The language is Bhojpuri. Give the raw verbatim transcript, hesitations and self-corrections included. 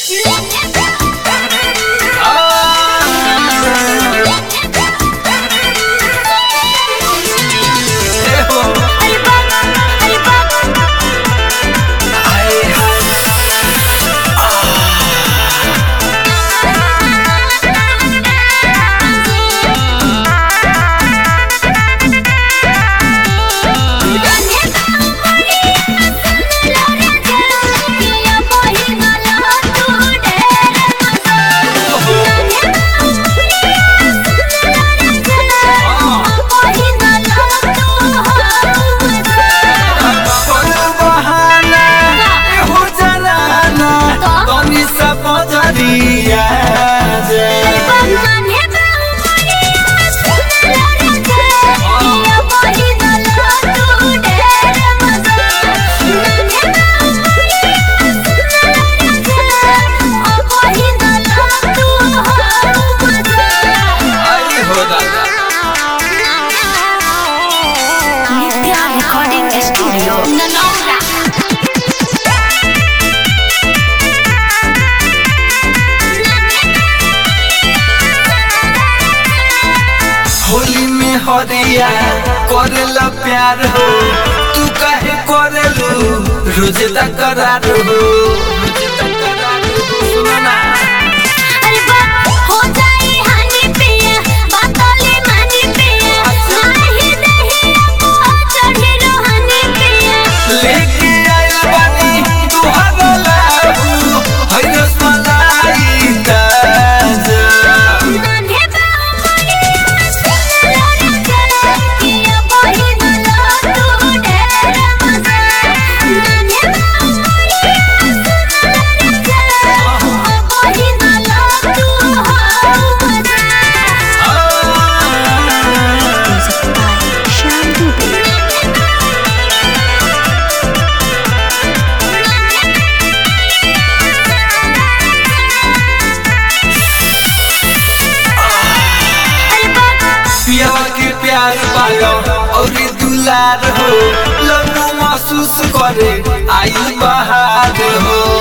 हरिया करेला प्यार हो तू काहे करेलू रोज तकरार हो रोज तकरार हो सुना ना अरे बाप हो जाए हानि पिया बातले मानी पिया नाही नहीं को चढ़े रोहानी पिया लेके आइल बानी तुहरा लाऊ है रसमलाई ताजा नान्हे बाऊ मोरी सुनला किया बही दला तू ढेर मजा नान्हे बाऊ मोरी सुनला बही दला तू हाउ मजा पिया के प्यार पालो और दुलार हो लड्डू महसूस करे आई बहार हो